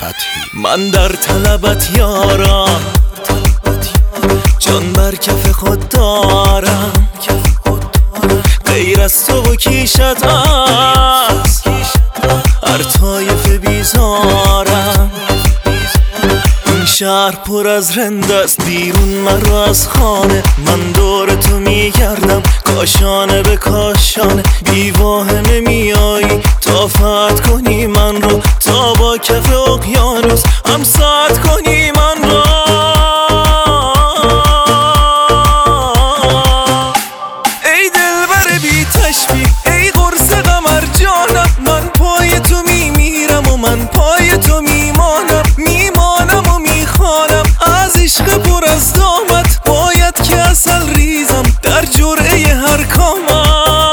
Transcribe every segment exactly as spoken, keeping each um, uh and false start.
فتحی. من در طلبت یارم، جان بر کف خود دارم، غیر از تو و کیشت از هر طایفه بیزارم. این شهر پر از رند است، بیرون مرو از خانه. من دور تو میگردم کاشانه به کاشانه. بیواهمه میایی تا فتح کنی من رو، تا با کف اقیانوس هم ساعت کنی من رو. ای دلبر بی تشبیه، ای قرص قمر جانم، من پای تو میمیرم و من پای تو میمانم. میمانم و میخوانم از عشق پر از دامت، باید که اصل ریزم در جرعه هر کامت.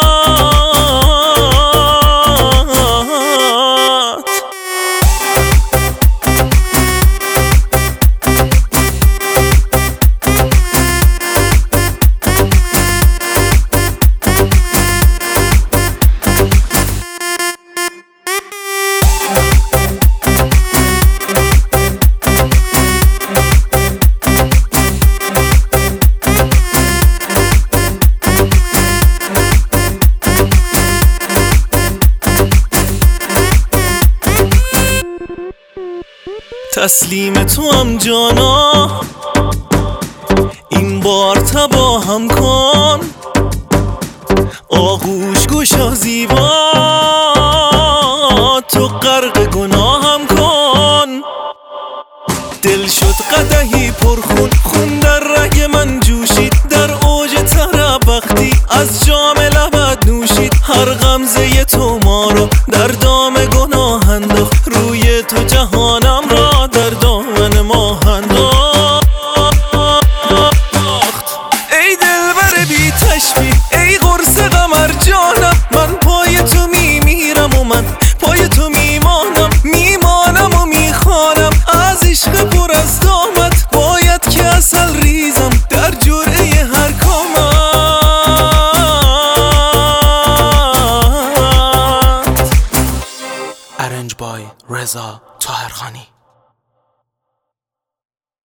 تسلیم تو هم جانا، این بار تباهم کن. آغوش گوشا زیبا، تو غرق گناهم کن. دل شد قدحی پرخون، خون در رگ من جوشید. در اوج طرب وقتی از جام لبت نوشید، هر غمزه تو ما رو در دام گناه انداخت. روی تو جهان